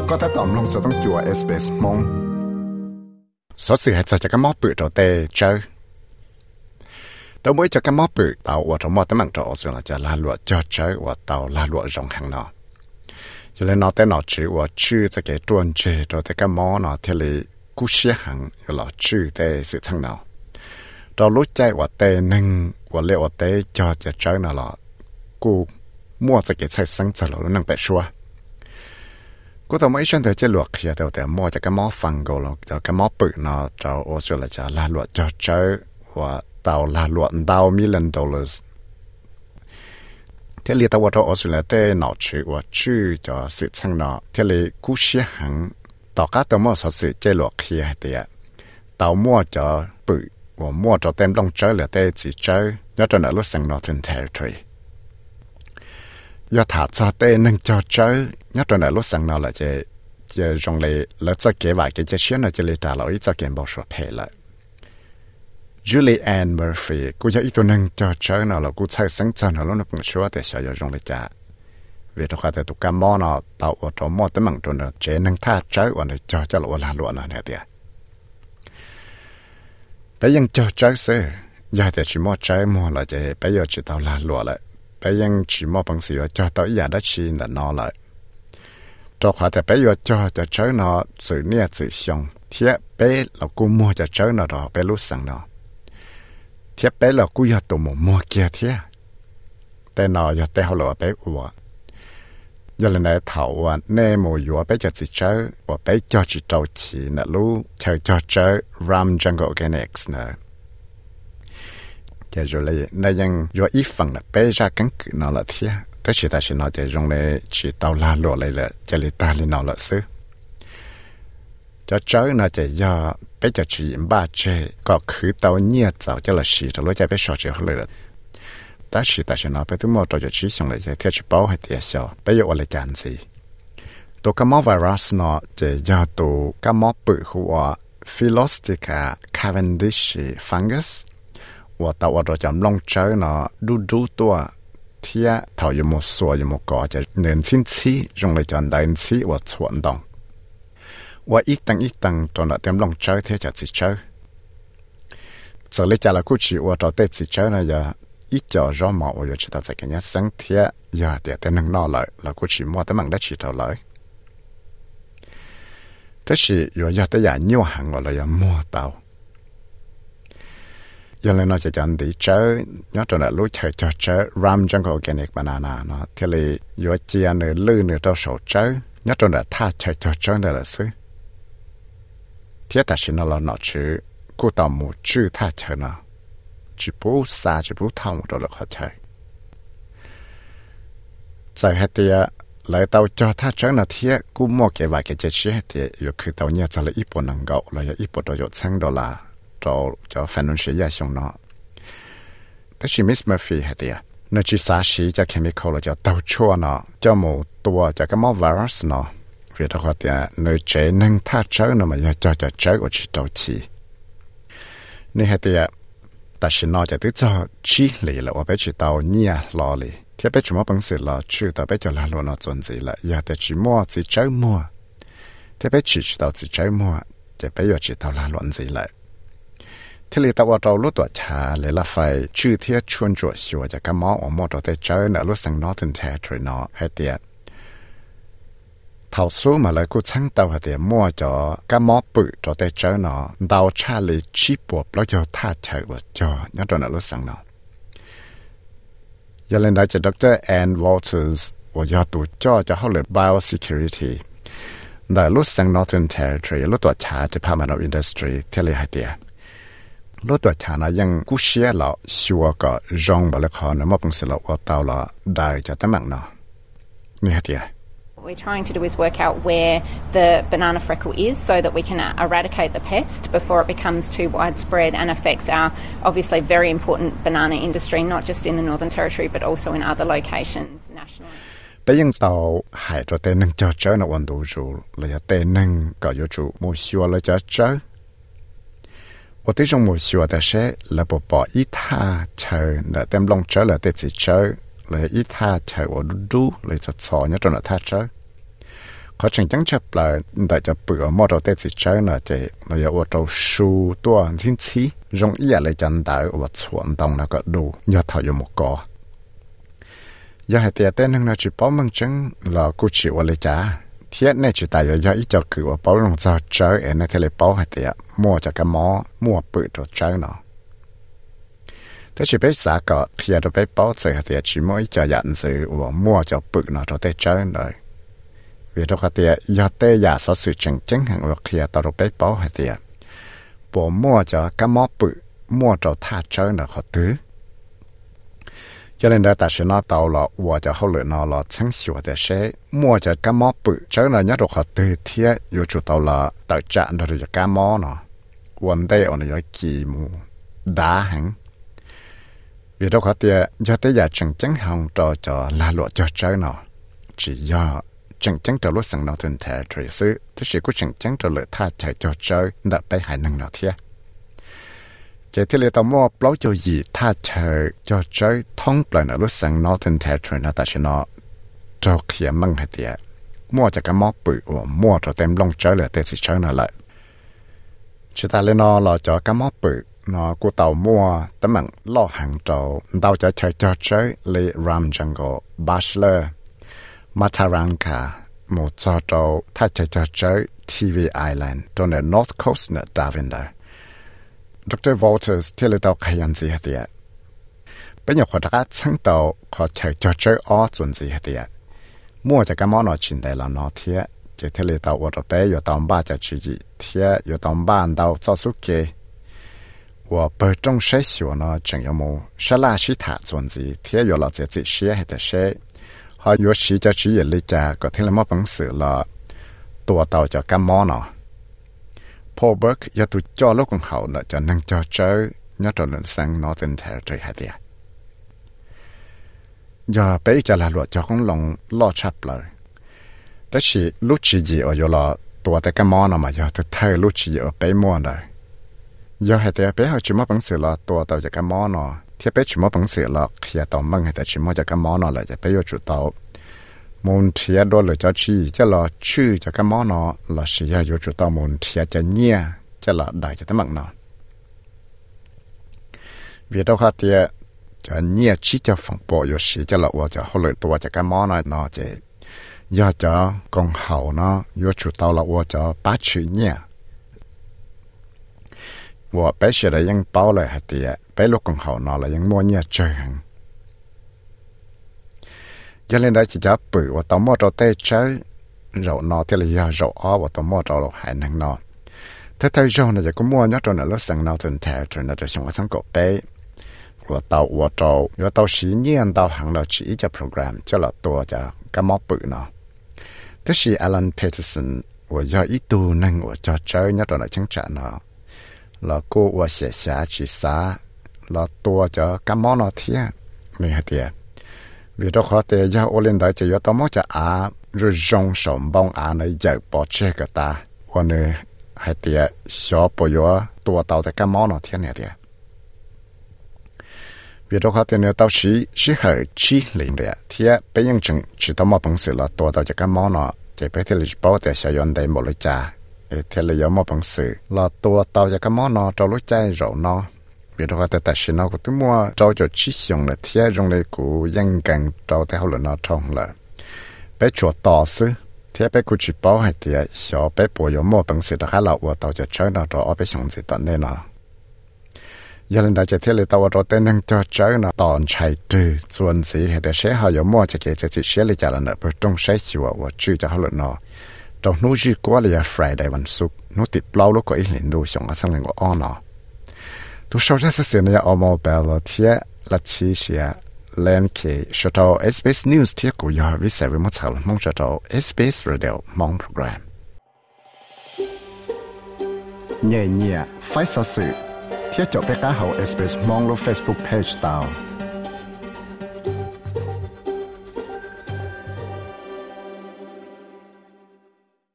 ก็ถ้าตอมลงจะต้องจั่ว SBS มงสอสื่อให้จะจะก็มอปืดตัวเตเจอตัวไม่จะก็มอปืดเตาว่าจะมอตั้งมั่งตัวส่วนจะลาลวดเจอเจอว่าเตาลาลวดรงหังเนาะอยู่เลยเนาะแต่เนาะชื่อว่าชื่อจะเกิดตัวเจตัวแต่ก็มอเนาะที่เลยกู้เสียหังอยู่หล่อชื่อแต่สื่อทั้งเนาะเรารู้ใจว่าเตนึงว่าเลี้ยวว่าเตจอจะเจอเนาะหล่อกูมั่วจะเกิดใช้สังจะหล่อนั่งไปชัวกูต้องไม่เชื่อจะหลวกเขียแต่มั่วจะก็มอฟังกูหรอกจะก็มอปืนเนาะจะโอสุลจะลาลวดจะเจอว่าเตาลาลวดดาว$1,000,000ที่เรียกว่าเราโอสุลแต่หนอชื่อว่าชื่อจะสื่อทั้งเนาะที่เรียกกู้เสียหังต่อการตัวมั่วสื่อจะหลวกเขียเดียเตามั่วจะปืนว่ามั่วจะเต็มลงเจอเลยแต่จีเจอยอดจนรู้สึก Northern Territoryยอดถาจะเต้นึงจะเจอยอดจนรู้สึกนั่นแหละจะจงเลยแล้วจะเก็บไว้จะเชื่อน่ะจะเลยตาเราอีจะเก็บบอกชัวเพลเลยJulianne Murphy กูจะอีตัวนึงจะเจอน่ะแล้วกูใช้สังจันทร์แล้วนึกชัวแต่เสียจงเลยจ้าเวทขาแต่ตุกมอน่ะเตาอดมอแต่มั่งตัวน่ะเจนึงท่าเจอวันนี้จะหลวลาลวน่ะเนี่ยเดียไปยังจะเจอเสียยาแต่ชิมอเจอมัวละจะไปยอจิตเอาลาลวเลยไปยังชิมอบังสิว่าจะต่อยาได้ชินละนอเลยจอขาแต่ไปยอจะเจอนอสื่อเนี่ยสื่อชงเทียไปเรากูมัวจะเจอนอดอไปรู้สังนอเทียไปเรากูอยากตัวมัวเกียเทียแต่นออยากแต่เขาหล่อไปอัวยันเลยเถาว่าเน่โมยัวไปจะจิเจอว่าไปจอจิตเอาชีนะรู้เธอจอเจอ Ram Jungle Organics นะจะอยู่เลยในยังยัวอีฝั่งนะไปจากกันคือนอละเทียแต่สิแต่สินอจะรงเลยชีเตาลาหลัวเลยละจะเลยตาเลยนอละซื้อจะเจอน่าจะยาไปจะชีบ้าเจก็คือเตาเนี่ยเจ้าจะละชีจะรู้ใจไปชอเจเขาเลยละแต่สิแต่สินอไปตัวมอตัวจะชีส่งเลยจะเทียชิเป้าให้เตียเสียวไปอยู่อะไรกันสิตัวกมอไวรัสเนาะจะยาตัวกมอปื้หัว Philostica Cavendish fungus ว่าตัวเราจำลองเจอเนาะดูตัวเทียเท่าอยู่หมดส่วนอยู่หมดก่อจะเนินชิ้นชี้จงเลยจำได้ชี้ว่าส่วนดองว่าอีกตังตัวเราเต็มลองเจอเทียจะจิเจอจะเลยจะละกู้ชีว่าตัวเตจิเจอนะอย่าอีจอรอหมอว่าจะตัดใจกันเนี่ยสังเทียอย่าเดี๋ยวแต่นึงนอเลยละกู้ชีมัวแต่มันได้ชีเท่าเลยแต่ชีอย่าแต่อย่าเหนียวหังว่าเลยอย่ามัวเตายังเลยน่าจะจันดีเจอยอดตัวนั้นรู้เฉยเจอ Ram Jungle Organic Banana เนาะที่เลยยัวเจียเนื้อลื่นเนื้อตัวโฉเจอยอดตัวนั้นท่าเฉยเจอได้ละสิเทียแต่ฉันเราหนอชื่อกูต่อหมูชื่อท่าเฉยเนาะจิบูซาจิบูท่าหมูตัวละเขาเฉยใจให้เตียเลยเตาจอท่าเฉยเนาะเทียกูมั่วเก็บไว้เก็บเชื่อเตียอยู่คือเตาเนี่ยจะเลยอีปนังเกาเลยอีปตัวหยด$1,000จะแฟนนุ่นเสียชงเนาะแต่ชิมิสมาฟีเหรอเดียนจิสาชีจะเคมีคอลจะเตาชัวเนาะจะหมูตัวจะก็มอไวรัสเนาะเวลาเขาเดียนเจนึงท่าเจอเนาะมันจะเจอว่าจิตเอาชีนี่เหรอเดียแต่ฉันนอจะตื้อจะชีเลยแล้วว่าไปจิตเอาเนี่ยรอเลยที่ไปจุดมั่วปังสิละชื่อแต่ไปจะลาลวนจนสิละอย่าแต่จิมั่วจิเจอมั่วที่ไปจิตเอาจิเจอมั่วจะไปอยู่จิตเอาลาลวนสิละที่เลยตัวเรารู้ตัวชาเลยละไฟชื่อที่ชวนจวดชัวจะกำมออมอตัวแต่เจอเนรู้สังนอถึงแท้ทรีนอให้เดียเท่าสู้มาเลยกูช่างตัวให้เดียมั่วจอกำมอปืดตัวแต่เจอเนาะดาวชาเลยชีปวบแล้วจะท่าเฉยว่าจอยันตัวเนรู้สังเนาะยันเล่นได้จากดร. Ann Walters ว่ายอตัวจอจะเข้าเลย biosecurity ได้รู้สัง Northern Territory รู้ตัวชา Department of Industry ที่เลยให้เดียรถตัวชานะยังกู้เชียเราชัวก็จงบริคอนมอปังสิเราว่าเตาเราได้จะตั้งมั่งเนาะนี่ฮะเดีย What we're trying to do is work out where the banana freckle is so that we can eradicate the pest before it becomes too widespread and affects our obviously very important banana industry, not just in the Northern Territory but also in other locations nationally. ไปยังเตาหายตัวเต้นนึงจะเจอในวันดูจูเลยเต้นนึงก็อยู่จูมูชัวเลยจะเจอ我对中国学的是，那不把一他抽，那点弄抽了得自抽，来一他抽我嘟，来就错，你做了他抽。 เขาจึงจังชับเลยแต่จะเปิดมอเตอร์เตสิเช้าน่ะเจเราอย่าว่าเราชูตัวสิ้นชีรงเอียเลยจันได้ว่าส่วนตรงแล้วก็ดูยอดเท่าอยู่หมกกอย่าให้เตี้ยเต้นหนึ่งนะจีป้อมึงจังเรากูชิวเลยจ้าเทียนเนี่ยจีตายอย่าอีจอคือว่าป้อลงจะเจอเอ็นในเทเลป้อให้เตี้ยมั่วจากกระหม้อมั่วเปิดตัวเช้าเนาะถ้าจีไปสาก็เทียตัวไปป้อใส่ให้เตี้ยจีมั่วอีจอยันสื่อว่ามั่วจะเปิดเนาะตัวเต้เช้าเลยvì đó cái tiền giờ tê giả so sự chỉnh chỉnh hàng vật kia tao được bấy bao hay tiền bộ mua cho cái mỏ bự mua cho thà chơi là khó thứ cho nên đây ta sẽ nói tao là và cho hậu lệ nó là sáng sủa để sẽ mua cho cái mỏ bự chơi là nhớ được khó thứ thiệt dù chủ tao là tự chạm được cho cái mỏ nó vấn đề ở nơi kỳ mù đá hàng vì đó cái tiền giờ tê giả chỉnh chỉnh hàng cho là lộ cho chơi nó chỉ do chẳng chẳng trở lúc sang Northern Territory xứ, thế sự của chẳng chẳng trở lại tha chạy cho chơi đã bay hải năng nào thế. Chỉ thế là tao mua bao cho gì tha chạy cho chơi thông lại ở lúc sang Northern Territory nó ta sẽ nó cho kia măng hay thế. Mua cho cái mỏ bự và mua cho tem lông chơi là tem sẽ chơi nó lại. Chỉ ta lên nó là cho cái mỏ bự nó của tàu mua tấm bằng lo hàng trâu tàu cho chơi lấy Ram Jungle Bachelor Mataranka, một trò trâu thay cho chơi TV Island, trên the North Coast của Darwin đó. Dr. Walters thì là tàu khai ăn gì hết vậy? Bây giờ họ đã sáng tàu họ chạy cho chơi ở chuẩn gì hết vậy? Mua cho cái món nó chín đây là nó thiệt, chỉ thì là tàu ở đó bé, ở tàu ba cho chuyện gì thiệt, ở tàu ba tàu cho số kê. Và bởi trong sách của nó chẳng có một sẽ là sĩ thả chuẩn gì thiệt, ở là chỉ xe hay là xe. Họ yếu sĩ cho chỉ lý trả có thể là một bằng sự là tùa tàu cho cái món nó. Paul Burke yếu tụ cho lúc còn hậu là cho năng cho chơi nhớ trò lần sang Northern Territory hay địa. Giờ bây giờ là luật cho không lòng lo chắp lời. Đó là lúc chỉ gì ở là tùa tới cái món nó mà giờ thực thay lúc chỉ ở bấy mua rồi. Giờ hay địa bây họ chỉ một bằng sự là tùa tàu cho cái món nó. Thì bây giờ bằng sự là khi tàu măng hay là chỉ mua cho cái món nó là bây giờ chủ tàu muốn chia đôi lời cho chi cho là chữ cho cái món nó là sử dụng chủ tàu muốn chia cho nhia cho là đại cho tấm bằng nó vì đâu khác thì cho nhia chỉ cho phòng bộ yếu sử cho là cho hỗ lợi tua cho cái món nó chỉ do cho con hậu nó yếu chủ tàu là cho bá chữ nhia và bây giờ là những bao lời hạt thì bây lúc còn hậu nó là những mua nhia chơi hàng cho nên đây chỉ cho bự và tao mua cho tê chơi rậu nó thì là do rậu ó và tao mua cho hải năng nó thế thấy rậu này có mua nhớ cho nó lúc sang Northern Territory nó cho chúng ta sang cổ bé và tao xí nhiên tao hàng là chỉ cho program cho là tua cho cái món bự nó thế thì Alan Peterson và do ít tu năng và cho chơi nhớ cho nó chứng trả nó là cô và sẽ chỉ xá là tua cho cái món nó thiệt mình hay thiệt vì đó khó thể do ô lên đấy chỉ có tao muốn cho rồi rong sòng bông này dạy bỏ chơi cái ta còn nữa hay thiệt xóa bỏ vô tua tao cho cái món nó thiệt này thiệt vì đó khó thể nữa tao chỉ hơi chỉ liền đấy thiệt bây giờ chỉ tao muốn bằng sự là tua tao cho cái món nó chỉ bây giờ là bảo để sử dụng đây một loại trà thế là có một bằng sự là tua tàu cho cái món nó cho lúc trái rượu nó vì đó cái tài xế nó của tôi mua cho chỉ dùng là thế dùng để của dân cần cho theo là nó trong là bé chuột to sư thế bé của chỉ bảo hay thì cho bé bồi có một bằng sự đã khá là của tàu cho chơi nó cho bé dùng gì tận đây nó giờ lên đây chỉ thế là tàu cho tên năng cho chơi nó toàn chạy từ chuẩn gì hay để sẽ họ có mua cho cái chỉ sẽ lấy trả là nó bên trong sẽ chịu và chưa cho họ là nó trong nút chỉ qua là Friday วันศุกร์นติดเปล่าลูกก็อีหลินดูส่งมาสั่งเลยว่าอ้อเนาะทุกชาวเสียเนี่ยเอาโมเบลเทียลัดชีเสียเล่นเคชดเอา SBS News เทียกูยอวิเศษวิมุตติมองชดเอา SBS Radio มองโปรแกรมเนี่ยไฟสื่อเทียจบไปก้าเขา SBS มองลง Facebook Page ดาว